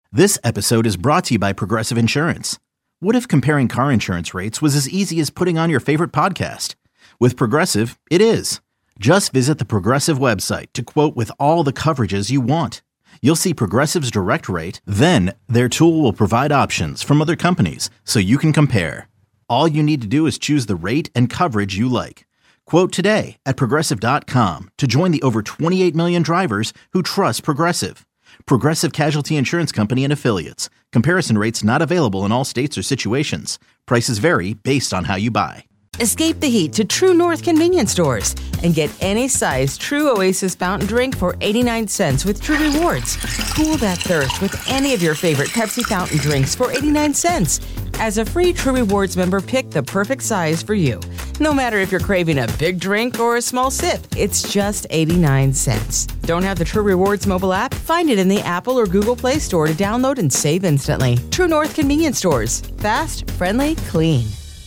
This episode is brought to you by Progressive Insurance. What if comparing car insurance rates was as easy as putting on your favorite podcast? With Progressive, it is. Just visit the Progressive website to quote with all the coverages you want. You'll see Progressive's direct rate, then their tool will provide options from other companies so you can compare. All you need to do is choose the rate and coverage you like. Quote today at Progressive.com to join the over 28 million drivers who trust Progressive. Progressive Casualty Insurance Company and Affiliates. Comparison rates not available in all states or situations. Prices vary based on how you buy. Escape the heat to True North convenience stores and get any size True Oasis fountain drink for 89 cents with True Rewards. Cool that thirst with any of your favorite Pepsi fountain drinks for 89 cents. As a free True Rewards member, pick the perfect size for you. No matter if you're craving a big drink or a small sip, it's just 89 cents. Don't have the True Rewards mobile app? Find it in the Apple or Google Play Store to download and save instantly. True North convenience stores. Fast, friendly, clean.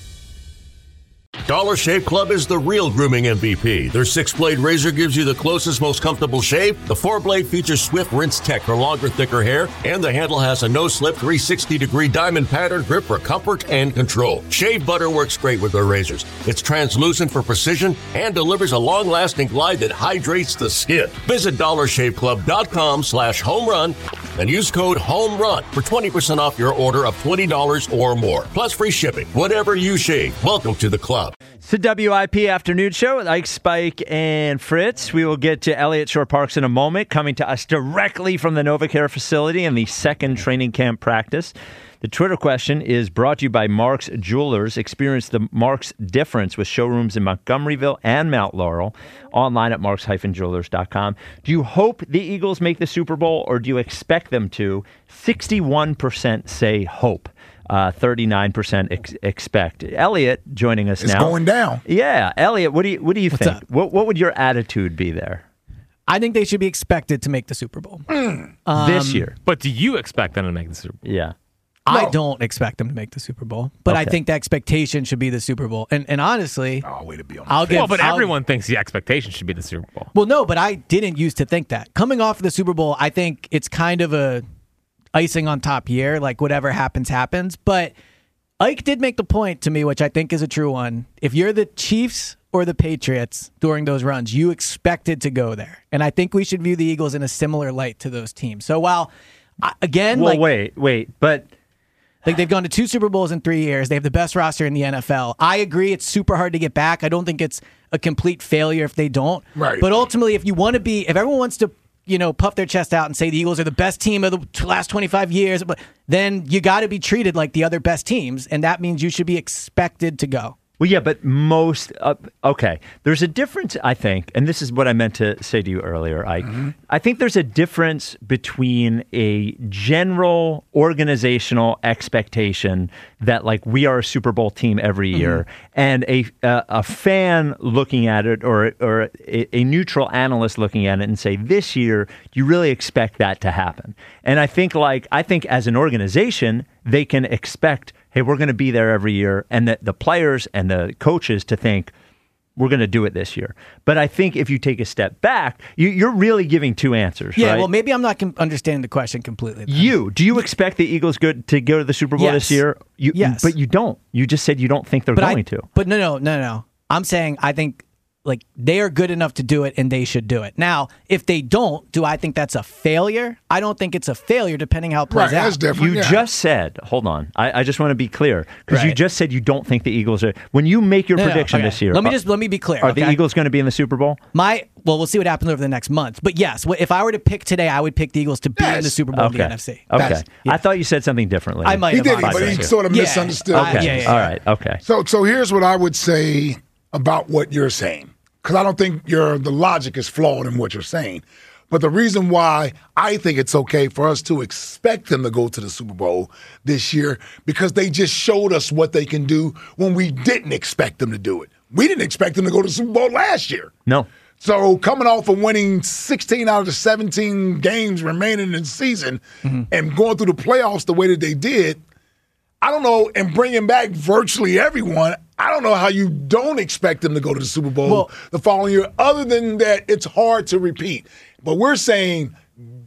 Dollar Shave Club is the real grooming MVP. Their 6-blade razor gives you the closest, most comfortable shave. The 4-blade features swift rinse tech for longer, thicker hair. And the handle has a no-slip 360-degree diamond pattern grip for comfort and control. Shave butter works great with their razors. It's translucent for precision and delivers a long-lasting glide that hydrates the skin. Visit DollarShaveClub.com/homerun and use code HOMERUN for 20% off your order of $20 or more. Plus free shipping. Whatever you shave, welcome to the club. It's the WIP Afternoon Show with Ike, Spike, and Fritz. We will get to Elliott Shore Parks in a moment, coming to us directly from the NovaCare facility and the second training camp practice. The Twitter question is brought to you by Mark's Jewelers. Experience the Mark's difference with showrooms in Montgomeryville and Mount Laurel. Online at marks-jewelers.com. Do you hope the Eagles make the Super Bowl or do you expect them to? 61% say hope. 39% expect. Elliot joining us now. It's going down. Yeah, Elliot, what do you think? Up? What would your attitude be there? I think they should be expected to make the Super Bowl This year. But do you expect them to make the Super Bowl? Yeah. I don't expect them to make the Super Bowl, but I Okay. think the expectation should be the Super Bowl. And honestly, way to be on Everyone thinks the expectation should be the Super Bowl. Well, no, but I didn't used to think that. Coming off of the Super Bowl, I think it's kind of a icing on top year, like whatever happens, happens. But Ike did make the point to me, which I think is a true one. If you're the Chiefs or the Patriots during those runs, you expected to go there. And I think we should view the Eagles in a similar light to those teams. So while, again, Well, wait, but like they've gone to 2 Super Bowls in 3 years. They have the best roster in the NFL. I agree it's super hard to get back. I don't think it's a complete failure if they don't. Right. But ultimately, if everyone wants to, puff their chest out and say the Eagles are the best team of the last 25 years, but then you got to be treated like the other best teams, and that means you should be expected to go. Well, yeah, but okay. There's a difference, I think, and this is what I meant to say to you earlier, Ike. Mm-hmm. I think there's a difference between a general organizational expectation that, like, we are a Super Bowl team every year, and a fan looking at it or a neutral analyst looking at it and say, this year, you really expect that to happen. And I think as an organization, they can expect, hey, we're going to be there every year, and that the players and the coaches to think, we're going to do it this year. But I think if you take a step back, you're really giving two answers, yeah, right? well, maybe I'm not understanding the question completely. Do you expect the Eagles to go to the Super Bowl this year? Yes. But you don't. You just said you don't think they're going to. But no. I'm saying I think like they are good enough to do it and they should do it. Now, if they don't, do I think that's a failure? I don't think it's a failure depending how it plays out. That's different. You just said, hold on, I just want to be clear, because you just said you don't think the Eagles are, when you make your prediction this year. Let me be clear. Are the Eagles going to be in the Super Bowl? Well, we'll see what happens over the next month. But yes, if I were to pick today, I would pick the Eagles to be in the Super Bowl in the NFC. Okay. I thought you said something differently. I might have. He did, but he sort of misunderstood. Okay. All right. Okay. So here's what I would say about what you're saying. Because I don't think the logic is flawed in what you're saying. But the reason why I think it's okay for us to expect them to go to the Super Bowl this year, because they just showed us what they can do when we didn't expect them to do it. We didn't expect them to go to the Super Bowl last year. No. So coming off of winning 16 out of the 17 games remaining in the season and going through the playoffs the way that they did, I don't know, and bringing back virtually everyone, I don't know how you don't expect them to go to the Super Bowl the following year, other than that it's hard to repeat. But we're saying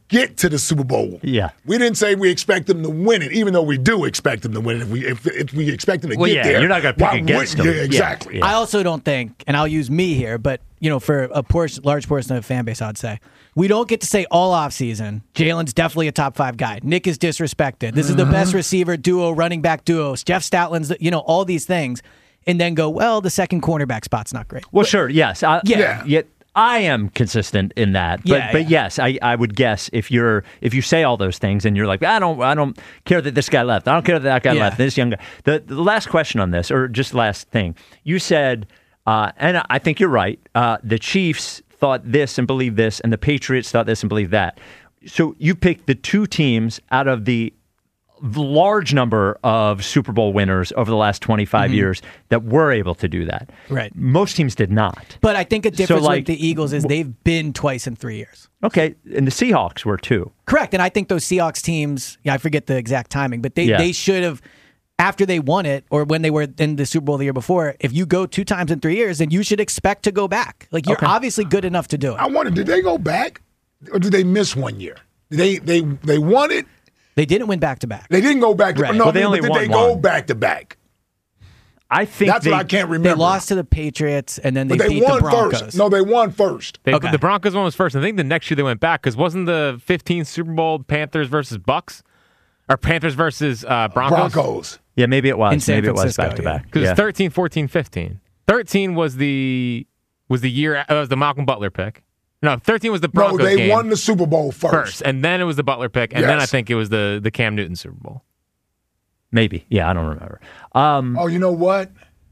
get to the Super Bowl. Yeah. We didn't say we expect them to win it, even though we do expect them to win it. If we expect them to get there. You're not going to pick why against wouldn't- them. Yeah, exactly. I also don't think, and I'll use me here, but for a large portion of the fan base, I'd say we don't get to say all offseason, Jalen's definitely a top 5 guy. Nick is disrespected. This is the best receiver duo, running back duos. Jeff Stoutland's, all these things, and then go, well, the second cornerback spot's not great. Well, sure, yes. Yeah. I am consistent in that, but yes, I would guess if you say all those things and you're like, I don't care that this guy left, I don't care that guy left, this young guy. The last question on this, or just last thing, you said, and I think you're right. The Chiefs thought this and believed this, and the Patriots thought this and believed that. So you picked the two teams out of the large number of Super Bowl winners over the last 25 years that were able to do that. Right. Most teams did not. But I think a difference with the Eagles is they've been twice in 3 years. Okay, and the Seahawks were too. Correct, and I think those Seahawks teams, I forget the exact timing, but they should have, after they won it, or when they were in the Super Bowl the year before, if you go 2 times in 3 years, then you should expect to go back. Like, you're obviously good enough to do it. I wonder, did they go back, or did they miss 1 year? They won it. They didn't win back-to-back. They didn't go back to back. Right. No, Well, they only but did won they go one. back to back? I think That's what I can't remember. They lost to the Patriots, and then they But they beat the won Broncos. first. No, they won first. Okay. The Broncos one was first. I think the next year they went back because wasn't the 15 Super Bowl Panthers versus Bucks? Or Panthers versus Broncos? Yeah, maybe it was. In San Maybe it was Francisco, back to back. Because it's 13, 14, 15. 13 was the year, it was the Malcolm Butler pick. No, 13 was the Broncos No, they game won the Super Bowl first. and then it was the Butler pick, and then I Yes. think it was the Cam Newton Super Bowl. Maybe. Yeah, I don't remember. Oh, you know what?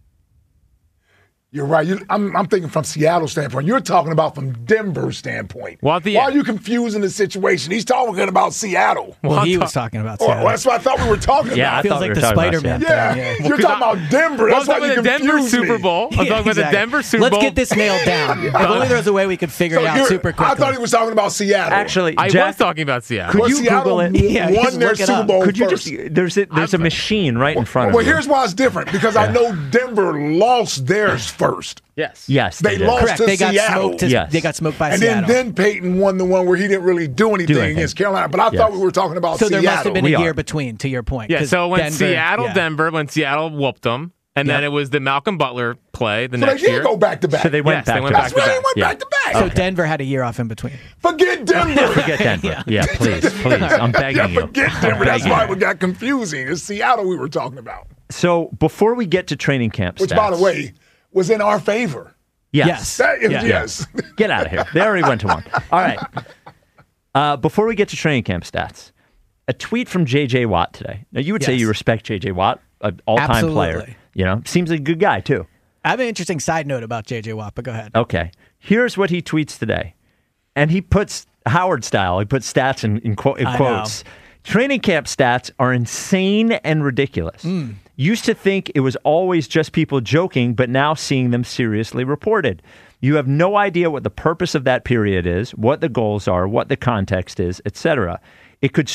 You're right. I'm thinking from Seattle's standpoint. You're talking about from Denver's standpoint. Well, Why are you confusing the situation? He's talking about Seattle. Well, he was talking about Oh, Seattle. that's what I thought we were talking Yeah, I about. Feels thought we like were the talking about Spider-Man Seattle. thing. Yeah, you're talking about Denver. That's Well, why you the Denver confused Super me. Bowl. I'm talking about the exactly. Denver Super Let's Bowl. get this nailed down. If only there was a way we could figure it out you're- super quickly. I thought he was talking about Seattle. Actually, I Jack, was talking about Seattle. Could Well, you Seattle Google it? Yeah, won just their look it Super up. Bowl Could you first. just there's a machine right in front of Well, you. here's why it's different. Because I know Denver lost theirs first. Yes. Yes, They did. lost Correct. to They got Seattle. smoked. Yes. They got smoked by And Seattle. then Peyton won the one where he didn't really do anything anything. against Carolina. But I thought we were talking about so Seattle. there must have been We a are. year between, to your point. Yeah, 'cause so when Denver, Denver, when Seattle whooped them, and then Yep. it was the Malcolm Butler play the So next they did year. go back to back. So they went Yes, back they to went back. That's why they went Yeah. back to back. So Denver had a year off in between. Forget Denver. Forget Denver. Yeah, please. I'm begging Yeah, you. forget I'm Denver. That's begging why you. it got confusing. It's Seattle we were talking about, So before we get to training camp which, stats, by the way, was in our favor. yes. That is, Yeah. yes. Get out of here. They already went to one. All right. Before we get to training camp stats, a tweet from J.J. Watt today. Now, you would say Yes. you respect J.J. Watt, an all-time player. Absolutely. You know, seems like a good guy, too. I have an interesting side note about J.J. Watt, but go ahead. Okay. Here's what he tweets today. And he puts Howard style, he puts stats in quotes. Training camp stats are insane and ridiculous. Used to think it was always just people joking, but now seeing them seriously reported. You have no idea what the purpose of that period is, what the goals are, what the context is, etc. It could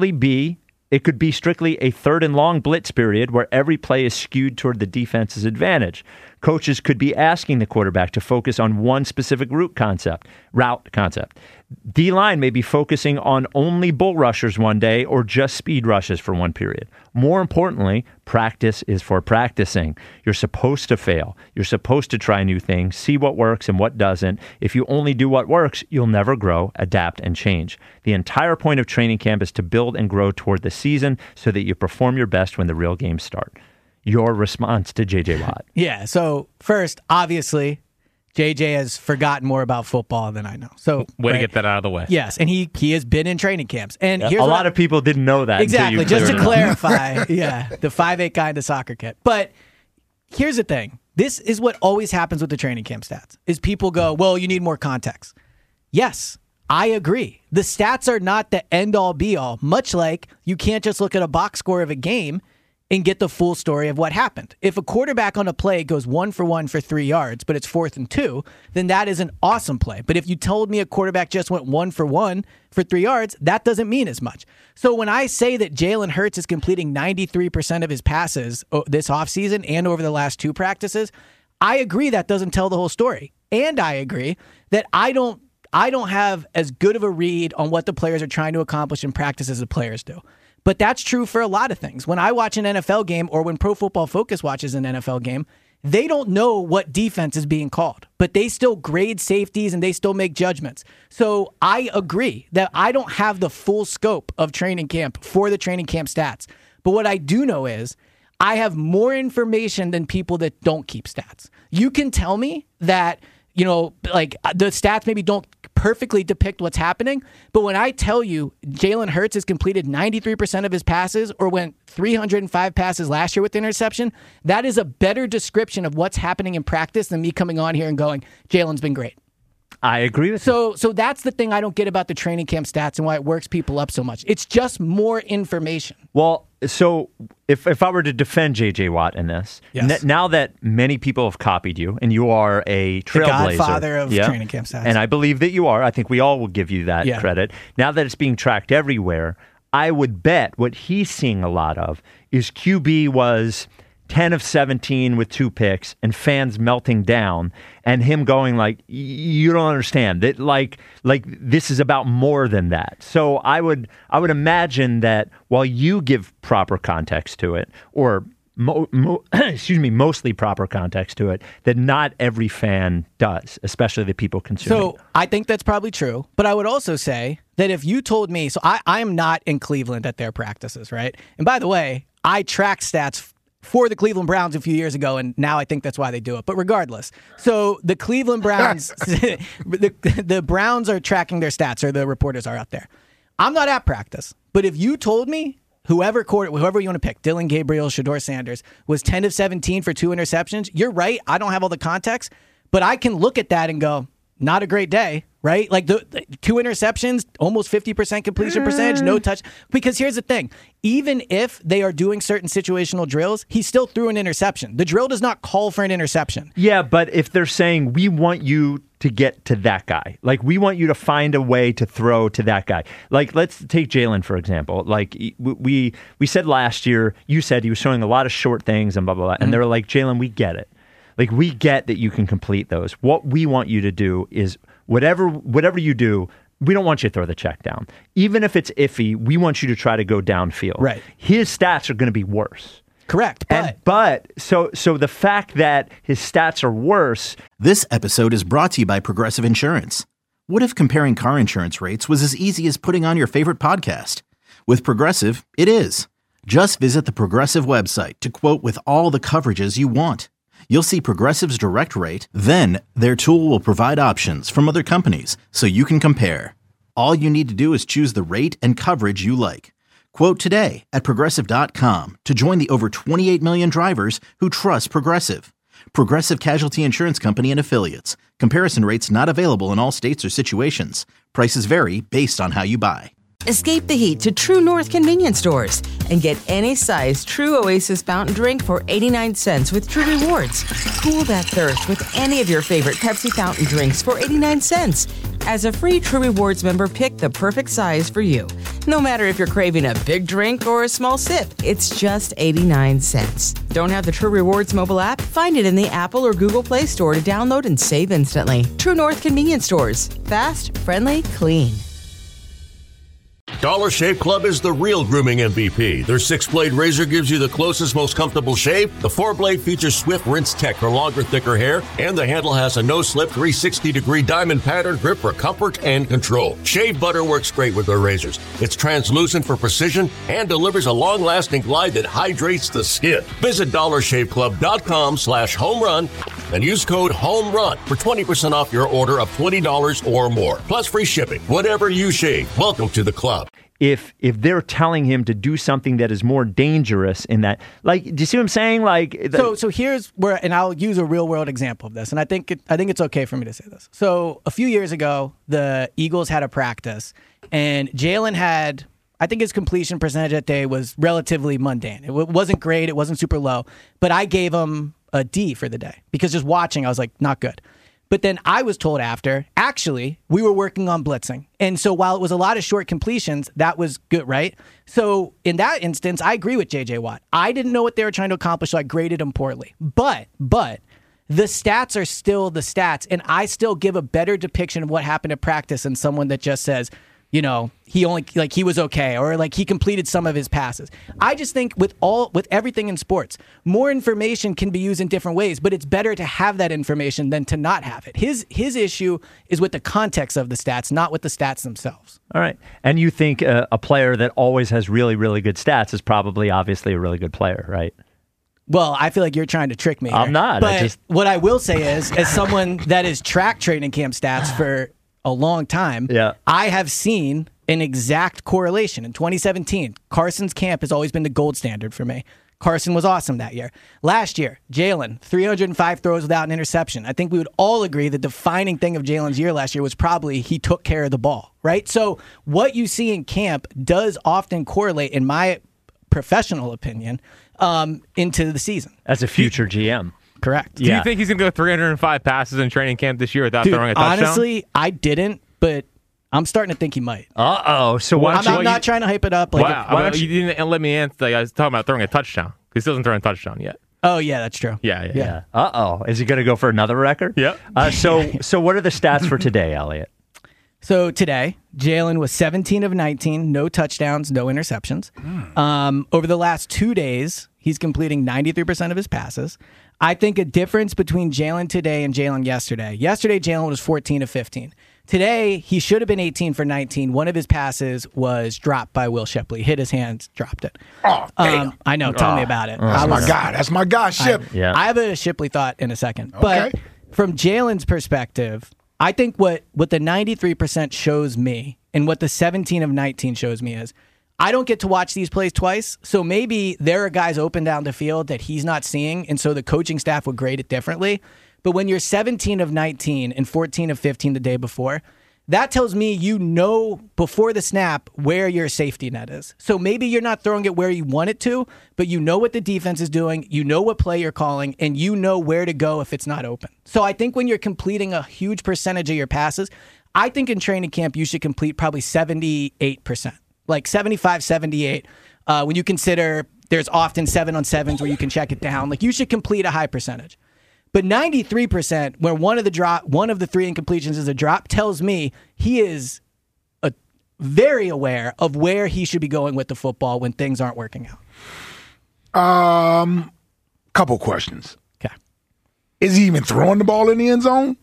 be strictly a third and long blitz period where every play is skewed toward the defense's advantage. Coaches could be asking the quarterback to focus on one specific route concept. D-line may be focusing on only bull rushers one day or just speed rushes for one period. More importantly, practice is for practicing. You're supposed to fail. You're supposed to try new things, see what works and what doesn't. If you only do what works, you'll never grow, adapt, and change. The entire point of training camp is to build and grow toward the season so that you perform your best when the real games start. Your response to J.J. Watt. Yeah, so first, obviously, JJ has forgotten more about football than I know. So Way to right? get that out of the way. Yes, and he has been in training camps. And here's A what lot of people didn't know that. exactly, Until you just to cleared it up. clarify, the 5'8" guy in the soccer kit. But here's the thing. This is what always happens with the training camp stats, is people go, well, you need more context. Yes, I agree. The stats are not the end-all, be-all, much like you can't just look at a box score of a game and get the full story of what happened. If a quarterback on a play goes 1 for 1 for 3 yards, but it's 4th and 2, then that is an awesome play. But if you told me a quarterback just went 1 for 1 for 3 yards, that doesn't mean as much. So when I say that Jalen Hurts is completing 93% of his passes this offseason and over the last 2 practices, I agree that doesn't tell the whole story. And I agree that I I don't have as good of a read on what the players are trying to accomplish in practice as the players do. But that's true for a lot of things. When I watch an NFL game or when Pro Football Focus watches an NFL game, they don't know what defense is being called, but they still grade safeties and they still make judgments. So I agree that I don't have the full scope of training camp for the training camp stats. But what I do know is I have more information than people that don't keep stats. You can tell me that, like the stats maybe don't perfectly depict what's happening, but when I tell you Jalen Hurts has completed 93% of his passes or went 305 passes last year with interception, that is a better description of what's happening in practice than me coming on here and going, Jalen's been great. I agree with you. So that's the thing I don't get about the training camp stats and why it works people up so much. It's just more information. Well, so if I were to defend J.J. Watt in this, yes. Now that many people have copied you and you are a trailblazer. The godfather of training camp stats. And I believe that you are. I think we all will give you that credit. Now that it's being tracked everywhere, I would bet what he's seeing a lot of is QB was 10 of 17 with 2 picks and fans melting down and him going like, you don't understand that like this is about more than that. So I would imagine that while you give proper context to it or mostly proper context to it, that not every fan does, especially the people consuming. So I think that's probably true. But I would also say that if you told me, so I am not in Cleveland at their practices, right? And by the way, I track stats for the Cleveland Browns a few years ago, and now I think that's why they do it. But regardless, so the Cleveland Browns, the Browns are tracking their stats, or the reporters are out there. I'm not at practice, but if you told me whoever you want to pick, Dylan Gabriel, Shedeur Sanders, was 10 of 17 for 2 interceptions, you're right. I don't have all the context, but I can look at that and go, not a great day, right? Like the 2 interceptions, almost 50% completion percentage, no touch. Because here's the thing. Even if they are doing certain situational drills, he still threw an interception. The drill does not call for an interception. Yeah, but if they're saying, we want you to get to that guy, like we want you to find a way to throw to that guy. Like let's take Jalen, for example. Like we said last year, you said he was showing a lot of short things and blah, blah, blah. And they were like, Jalen, we get it. Like, we get that you can complete those. What we want you to do is whatever you do, we don't want you to throw the check down. Even if it's iffy, we want you to try to go downfield. Right. His stats are going to be worse. Correct. But so the fact that his stats are worse. This episode is brought to you by Progressive Insurance. What if comparing car insurance rates was as easy as putting on your favorite podcast? With Progressive, it is. Just visit the Progressive website to quote with all the coverages you want. You'll see Progressive's direct rate, then their tool will provide options from other companies so you can compare. All you need to do is choose the rate and coverage you like. Quote today at Progressive.com to join the over 28 million drivers who trust Progressive. Progressive Casualty Insurance Company and Affiliates. Comparison rates not available in all states or situations. Prices vary based on how you buy. Escape the heat to True North convenience stores and get any size True Oasis fountain drink for 89 cents with True Rewards. Cool that thirst with any of your favorite Pepsi fountain drinks for 89 cents. As a free True Rewards member, pick the perfect size for you. No matter if you're craving a big drink or a small sip, it's just 89 cents. Don't have the True Rewards mobile app? Find it in the Apple or Google Play Store to download and save instantly. True North convenience stores. Fast, friendly, clean. Dollar Shave Club is the real grooming MVP. Their 6-blade razor gives you the closest, most comfortable shave. The 4-blade features swift rinse tech for longer, thicker hair, and the handle has a no-slip 360-degree diamond pattern grip for comfort and control. Shave butter works great with their razors. It's translucent for precision and delivers a long-lasting glide that hydrates the skin. Visit DollarShaveClub.com/homerun and use code HOMERUN for 20% off your order of $20 or more. Plus free shipping. Whatever you shave, welcome to the club. If they're telling him to do something that is more dangerous in that, like, do you see what I'm saying? Like, so here's where, and I'll use a real world example of this, and I think it's okay for me to say this. So a few years ago, the Eagles had a practice, and Jalen had, I think his completion percentage that day was relatively mundane. It wasn't great, it wasn't super low, but I gave him a D for the day because just watching, I was like, not good. But then I was told after, actually, we were working on blitzing. And so while it was a lot of short completions, that was good, right? So in that instance, I agree with J.J. Watt. I didn't know what they were trying to accomplish, so I graded him poorly. But the stats are still the stats, and I still give a better depiction of what happened at practice than someone that just says, he was okay, or like he completed some of his passes. I just think with everything in sports, more information can be used in different ways, but it's better to have that information than to not have it. His issue is with the context of the stats, not with the stats themselves. All right. And you think a player that always has really, really good stats is probably obviously a really good player, right? Well, I feel like you're trying to trick me here. I'm not. But what I will say is, as someone that has tracked training camp stats for a long time, I have seen an exact correlation. In 2017, Carson's camp has always been the gold standard for me. Carson was awesome that year. Last year, Jalen, 305 throws without an interception. I think we would all agree the defining thing of Jalen's year last year was probably he took care of the ball, right? So what you see in camp does often correlate, in my professional opinion, into the season. As a future GM. Correct. Do you think he's going to go 305 passes in training camp this year without throwing a touchdown? Honestly, I didn't, but I'm starting to think he might. Uh-oh. So I'm not trying to hype it up. Wow. You didn't let me answer. I was talking about throwing a touchdown. He still hasn't thrown a touchdown yet. Oh, yeah, that's true. Yeah. Uh-oh. Is he going to go for another record? Yep. So what are the stats for today, Elliot? So today, Jalen was 17 of 19, no touchdowns, no interceptions. Over the last 2 days, he's completing 93% of his passes. I think a difference between Jalen today and Jalen yesterday. Yesterday, Jalen was 14 of 15. Today, he should have been 18 for 19. One of his passes was dropped by Will Shipley. Hit his hands, dropped it. Oh, damn. I know. Tell me about it. That's my guy, Ship. I have a Shipley thought in a second. But from Jalen's perspective, I think what the 93% shows me and what the 17 of 19 shows me is I don't get to watch these plays twice, so maybe there are guys open down the field that he's not seeing, and so the coaching staff would grade it differently. But when you're 17 of 19 and 14 of 15 the day before, that tells me you know before the snap where your safety net is. So maybe you're not throwing it where you want it to, but you know what the defense is doing, you know what play you're calling, and you know where to go if it's not open. So I think when you're completing a huge percentage of your passes, I think in training camp you should complete probably 78%, like 75, 78. When you consider there's often 7-on-7s where you can check it down, like you should complete a high percentage. But 93%, where one of the 3 incompletions is a drop, tells me he is very aware of where he should be going with the football when things aren't working out. Couple questions. Okay. Is he even throwing the ball in the end zone?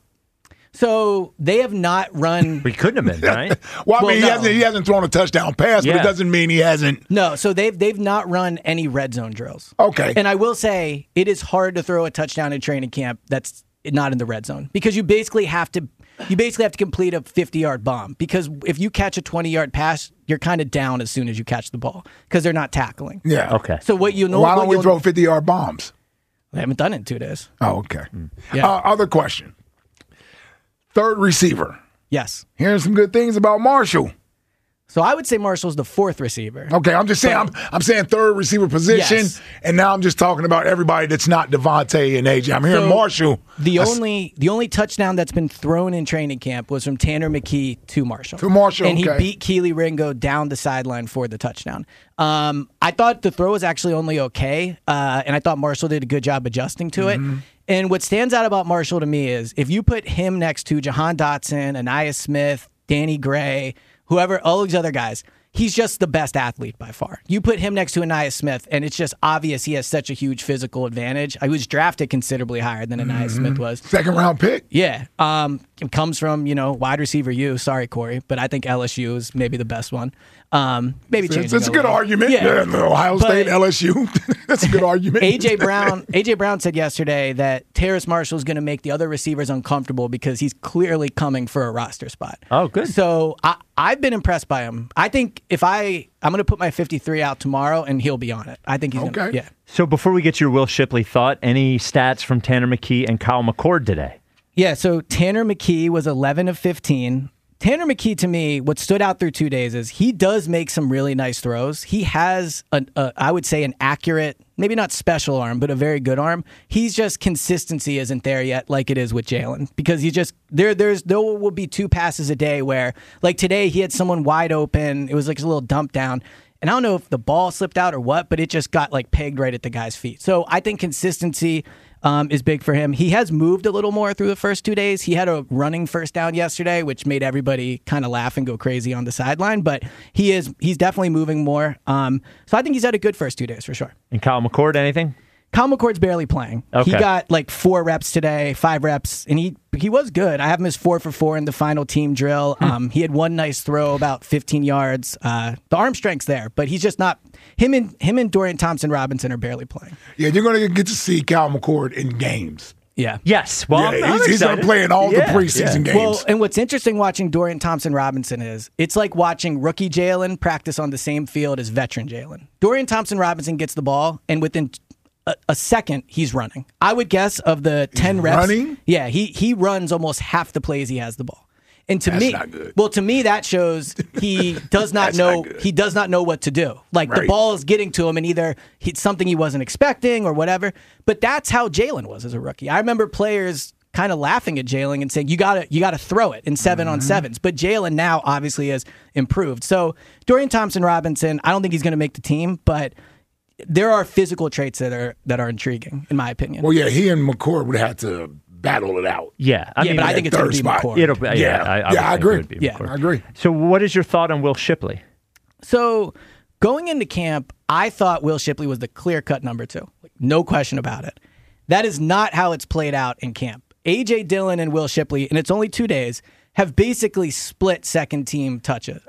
So they have not run. We couldn't have been, right? Well, I mean, he hasn't thrown a touchdown pass, but it doesn't mean he hasn't. No, so they've not run any red zone drills. Okay. And I will say it is hard to throw a touchdown in training camp that's not in the red zone because you basically have to complete a 50-yard bomb because if you catch a 20-yard pass, you're kind of down as soon as you catch the ball because they're not tackling. Yeah. Okay. So what you know? Why don't we throw 50-yard bombs? They haven't done it in 2 days. Oh, okay. Yeah. Other question. Third receiver. Yes. Hearing some good things about Marshall. So I would say Marshall's the 4th receiver. Okay, I'm just saying I'm saying third receiver position, and now I'm just talking about everybody that's not Devontae and AJ. I'm hearing Marshall. The only touchdown that's been thrown in training camp was from Tanner McKee to Marshall. And he beat Keely Ringo down the sideline for the touchdown. I thought the throw was actually only okay, and I thought Marshall did a good job adjusting to it. And what stands out about Marshall to me is if you put him next to Jahan Dotson, Aniyah Smith, Danny Gray, whoever, all these other guys, he's just the best athlete by far. You put him next to Aniyah Smith, and it's just obvious he has such a huge physical advantage. He was drafted considerably higher than Aniyah Smith was. Second-round pick. Yeah. It comes from, wide receiver U. Sorry, Corey, but I think LSU is maybe the best one. Maybe change it. It's a good argument. Yeah. Ohio State, LSU. That's a good argument. AJ Brown said yesterday that Terrace Marshall is going to make the other receivers uncomfortable because he's clearly coming for a roster spot. Oh, good. So I've been impressed by him. I think if I'm going to put my 53 out tomorrow and he'll be on it. I think he's going to. Yeah. So before we get your Will Shipley thought, any stats from Tanner McKee and Kyle McCord today? Yeah, so Tanner McKee was 11 of 15. Tanner McKee, to me, what stood out through 2 days is he does make some really nice throws. He has, I would say, an accurate, maybe not special arm, but a very good arm. He's just consistency isn't there yet like it is with Jalen because he just, there will be 2 passes a day where, like today, he had someone wide open. It was like a little dump down. And I don't know if the ball slipped out or what, but it just got like pegged right at the guy's feet. So I think consistency is big for him. He has moved a little more through the first 2 days. He had a running first down yesterday, which made everybody kind of laugh and go crazy on the sideline. But he's definitely moving more. So I think he's had a good first 2 days for sure. And Kyle McCord, anything? Kyle McCord's barely playing. Okay. He got like 4 reps today, 5 reps, and he was good. I have him as 4 for 4 in the final team drill. He had one nice throw, about 15 yards. The arm strength's there, but he's just not. Him and Dorian Thompson-Robinson are barely playing. Yeah, you're going to get to see Kyle McCord in games. Yeah. Yes. Well, yeah, I'm he's going to play in all the preseason games. Well, and what's interesting watching Dorian Thompson-Robinson is it's like watching rookie Jalen practice on the same field as veteran Jalen. Dorian Thompson-Robinson gets the ball, and within a second, he's running. I would guess of the 10 reps. Running? Yeah, he runs almost half the plays he has the ball. And to That's me, not good. well, to me that shows he does not know he does not know what to do. Like the Right. ball is getting to him, and either it's something he wasn't expecting or whatever. But that's how Jalen was as a rookie. I remember players kind of laughing at Jalen and saying, "You gotta throw it in 7-on-7s." But Jalen now obviously has improved. So Dorian Thompson-Robinson, I don't think he's going to make the team, but there are physical traits that are intriguing, in my opinion. Well, yeah, he and McCord would have to battle it out. Yeah. I mean, but I think it's going to be third spot. McCord. it'll. I agree. McCord. I agree. So, what is your thought on Will Shipley? So going into camp, I thought Will Shipley was the clear-cut number 2. No question about it. That is not how it's played out in camp. A.J. Dillon and Will Shipley, and it's only 2 days, have basically split first-team touches,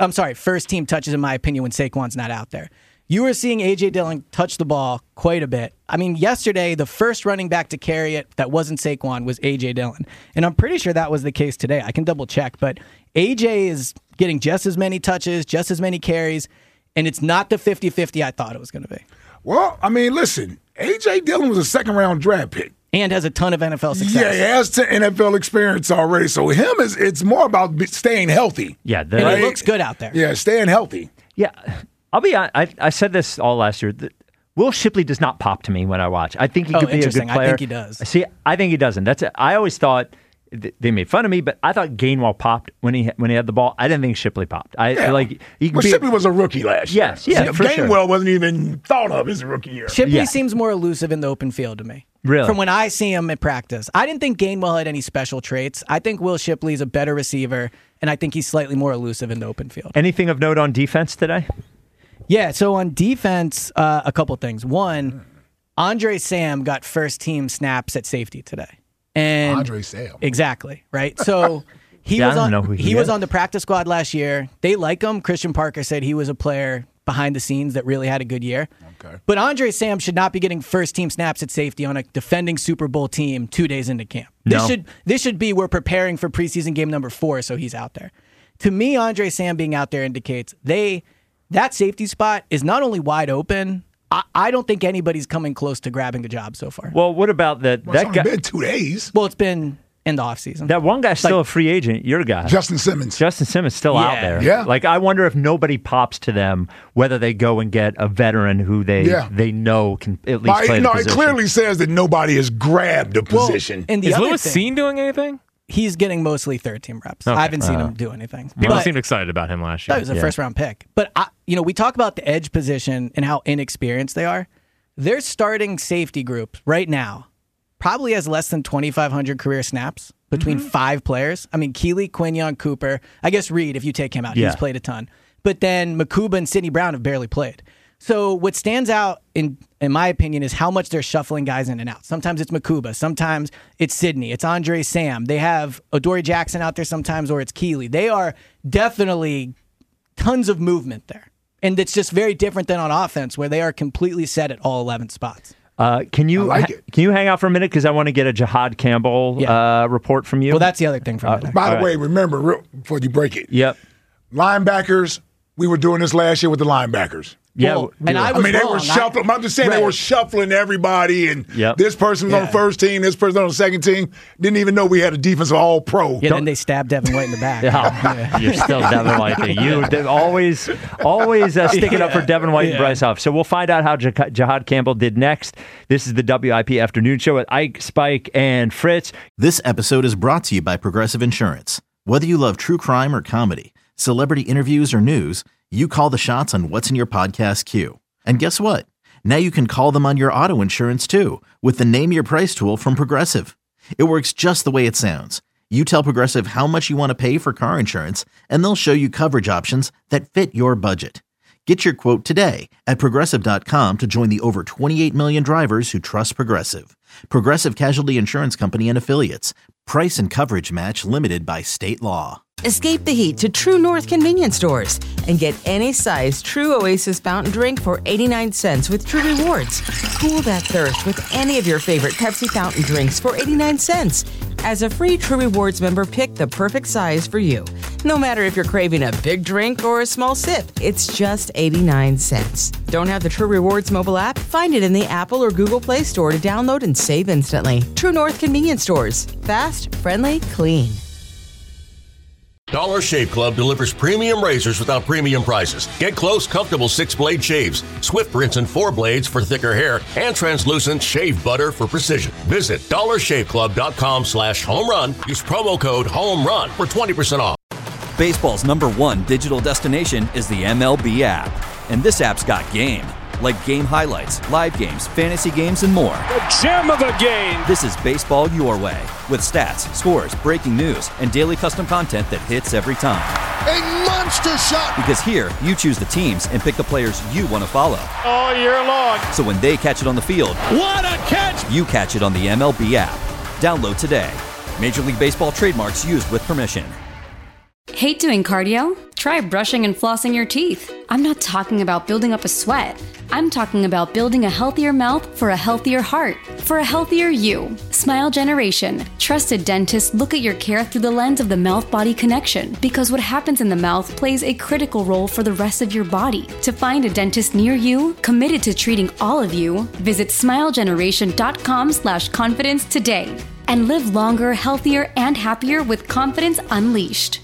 in my opinion, when Saquon's not out there. You were seeing A.J. Dillon touch the ball quite a bit. I mean, yesterday, the first running back to carry it that wasn't Saquon was A.J. Dillon. And I'm pretty sure that was the case today. I can double-check. But A.J. is getting just as many touches, just as many carries, and it's not the 50-50 I thought it was going to be. Well, I mean, listen, A.J. Dillon was a second-round draft pick. And has a ton of NFL success. Yeah, he has NFL experience already. So it's more about staying healthy. Yeah. And it looks good out there. Yeah, staying healthy. Yeah. I'll be honest. I said this all last year. Will Shipley does not pop to me when I watch. I think he could be a good interesting. player. I think he does. See, I think he doesn't. I always thought they made fun of me, but I thought Gainwell popped when he had the ball. I didn't think Shipley popped. Shipley was a rookie last year. Yes, yeah, for sure. Gainwell wasn't even thought of his rookie year. Shipley seems more elusive in the open field to me. Really? From when I see him at practice. I didn't think Gainwell had any special traits. I think Will Shipley's a better receiver, and I think he's slightly more elusive in the open field. Anything of note on defense today? Yeah, so on defense, a couple things. One, Andre Sam got first-team snaps at safety today. And Andre Sam. Exactly, right? So he Yeah, was I don't on know who he was is. on the practice squad last year. They like him. Christian Parker said he was a player behind the scenes that really had a good year. Okay. But Andre Sam should not be getting first-team snaps at safety on a defending Super Bowl team 2 days into camp. No. This should be we're preparing for preseason game number 4, so he's out there. To me, Andre Sam being out there indicates that safety spot is not only wide open. I don't think anybody's coming close to grabbing the job so far. Well, what about that It's only guy? been 2 days. Well, it's been in the offseason. That one guy's still a free agent. Your guy, Justin Simmons. Justin Simmons, still out there. Yeah. Like, I wonder if nobody pops to them, whether they go and get a veteran who they know can at least play the It position. clearly says that nobody has grabbed a position. And the Is other Lewis thing, Cine doing anything? he's getting mostly third-team reps. Okay. I haven't seen him do anything. People But seemed excited about him last that year. was a first-round pick. But, we talk about the edge position and how inexperienced they are. Their starting safety group right now probably has less than 2,500 career snaps between 5 players. I mean, Keeley, Quinion, Cooper. I guess Reed, if you take him out, he's played a ton. But then Makuba and Sidney Brown have barely played. So what stands out, in my opinion, is how much they're shuffling guys in and out. Sometimes it's Makuba. Sometimes it's Sidney. It's Andre Sam. They have Adoree Jackson out there sometimes, or it's Keeley. They are definitely tons of movement there. And it's just very different than on offense, where they are completely set at all 11 spots. Can you I like it. Can you hang out for a minute, because I want to get a Jahad Campbell report from you? Well, that's the other thing from it. By the way, remember, before you break it, Yep. linebackers, we were doing this last year with the linebackers. Yeah. Well, and I I was mean, they wrong. were shuffling. I'm just saying they Right. were shuffling everybody, and Yep. this person's on the first team, this person on the second team. Didn't even know we had a defensive all-pro. Yeah, then they stabbed Devin White in the back. Yeah. You're still Devin White. You always sticking up for Devin White and Bryce Huff. So we'll find out how Jahad Campbell did next. This is the WIP Afternoon Show with Ike, Spike, and Fritz. This episode is brought to you by Progressive Insurance. Whether you love true crime or comedy, celebrity interviews or news, you call the shots on what's in your podcast queue. And guess what? Now you can call them on your auto insurance too with the Name Your Price tool from Progressive. It works just the way it sounds. You tell Progressive how much you want to pay for car insurance, and they'll show you coverage options that fit your budget. Get your quote today at Progressive.com to join the over 28 million drivers who trust Progressive. Progressive Casualty Insurance Company and Affiliates. Price and coverage match limited by state law. Escape the heat to True North convenience stores and get any size True Oasis fountain drink for 89 cents with True Rewards. Cool that thirst with any of your favorite Pepsi fountain drinks for 89 cents. As a free True Rewards member, pick the perfect size for you. No matter if you're craving a big drink or a small sip, it's just 89 cents. Don't have the True Rewards mobile app? Find it in the Apple or Google Play Store to download and save instantly. True North convenience stores. Fast, friendly, clean. Dollar Shave Club delivers premium razors without premium prices. Get close, comfortable 6-blade shaves, swift rinse and 4 blades for thicker hair, and translucent shave butter for precision. Visit dollarshaveclub.com/homerun. Use promo code HOMERUN for 20% off. Baseball's #1 digital destination is the MLB app. And this app's got game. Like game highlights, live games, fantasy games, and more. The gem of a game! This is baseball your way, with stats, scores, breaking news, and daily custom content that hits every time. A monster shot! Because here, you choose the teams and pick the players you want to follow. All year long. So when they catch it on the field, what a catch! You catch it on the MLB app. Download today. Major League Baseball trademarks used with permission. Hate doing cardio? Try brushing and flossing your teeth. I'm not talking about building up a sweat. I'm talking about building a healthier mouth for a healthier heart, for a healthier you. Smile Generation. Trusted dentists look at your care through the lens of the mouth-body connection, because what happens in the mouth plays a critical role for the rest of your body. To find a dentist near you, committed to treating all of you, visit smilegeneration.com/confidence today. And live longer, healthier, and happier with confidence unleashed.